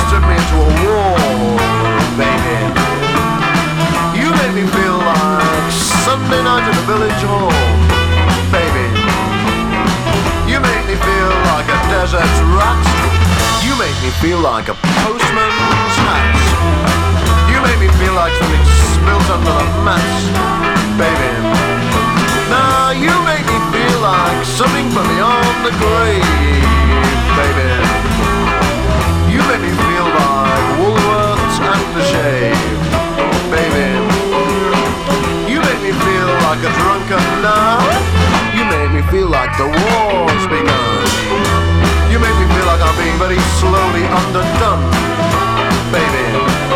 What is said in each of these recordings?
turn me into a wall, baby. You make me feel like Sunday night at the village hall, baby. You make me feel like a desert rat. You make me feel like a postman's hat. You make me feel like something spilled under the mat, baby. Now you make me feel like something from beyond the grave, baby. You make me feel like Woolworths and the shave, baby. You make me feel like a drunkard now. You make me feel like the war's begun. You make me feel like I'm being very slowly underdone, baby.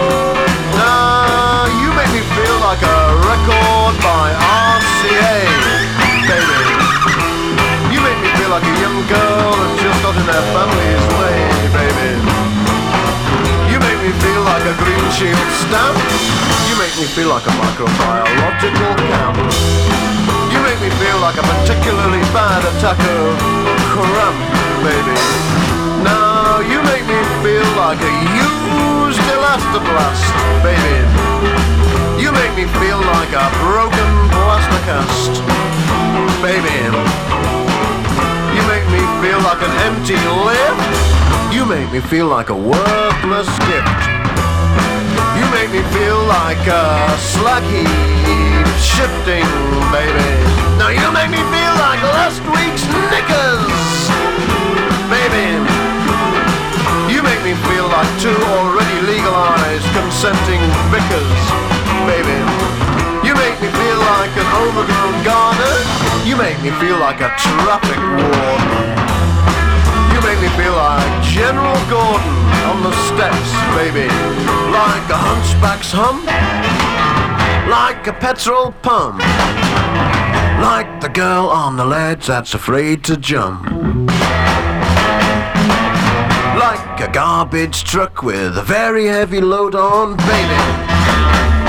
Now you make me feel like a record by RCA, baby. You make me feel like a young girl that's just got in their family's way, baby. You make me feel like a green shield stamp. You make me feel like a microbiological camp. You make me feel like a particularly bad attack of cramp, baby. Now you make me feel like a used elastoplast, baby. You make me feel like a broken plaster cast, baby. You make me feel like an empty lift. You make me feel like a worthless gift. You make me feel like a slag heap shifting, baby. Now you make me feel like last week's knickers, baby. You make me feel like two already legalized consenting vicars, baby. You make me feel like an overgrown gardener. You make me feel like a traffic warden. You make me feel like General Gordon on the steps, baby. Like a hunchback's hum. Like a petrol pump. Like the girl on the ledge that's afraid to jump. Like a garbage truck with a very heavy load on, baby.